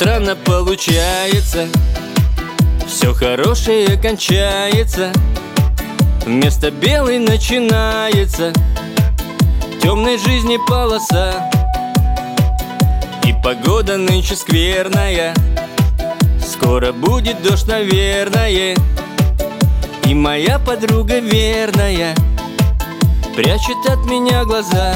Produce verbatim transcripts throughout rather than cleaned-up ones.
странно получается, все хорошее кончается, вместо белой начинается темной жизни полоса. И погода нынче скверная, скоро будет дождь, наверное. И моя подруга верная прячет от меня глаза.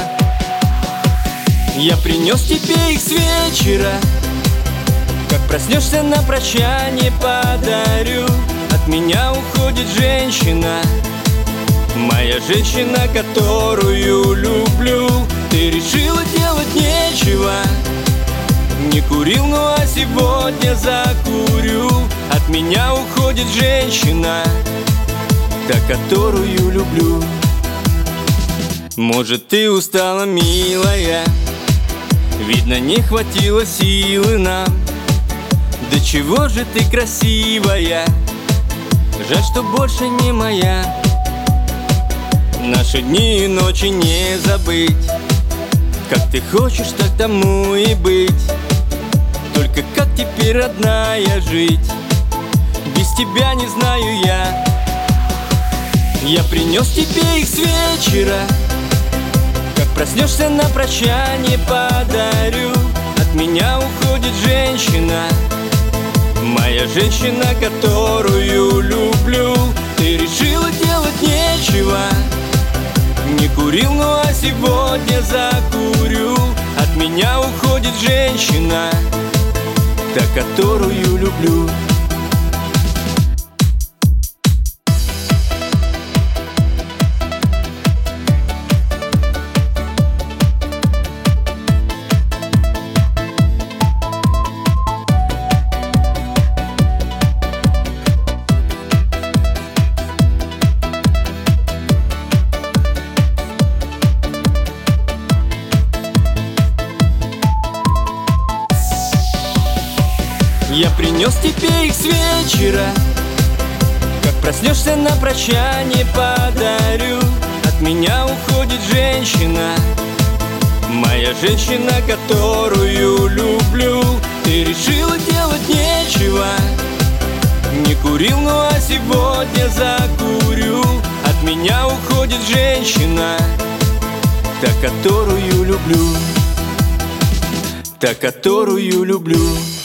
Я принес тебе их с вечера, как проснешься, на прощание подарю. От меня уходит женщина, моя женщина, которую люблю. Ты решила делать нечего, не курил, ну а сегодня закурю. От меня уходит женщина, та, которую люблю. Может, ты устала, милая, видно, не хватило силы нам. Да чего же ты красивая, жаль, что больше не моя. Наши дни и ночи не забыть, как ты хочешь, так тому и быть. Только как теперь, родная, жить? Без тебя не знаю я. Я принес тебе их с вечера, как проснешься, на прощание подарю. От меня уходит женщина, моя женщина, которую люблю. Ты решила делать нечего, не курил, ну а сегодня закурю. От меня уходит женщина, та, которую люблю. Я принес тебе их с вечера, как проснешься, на прощание подарю. От меня уходит женщина, моя женщина, которую люблю. Ты решила делать нечего, не курил, ну а сегодня закурю. От меня уходит женщина, та, которую люблю, та, которую люблю.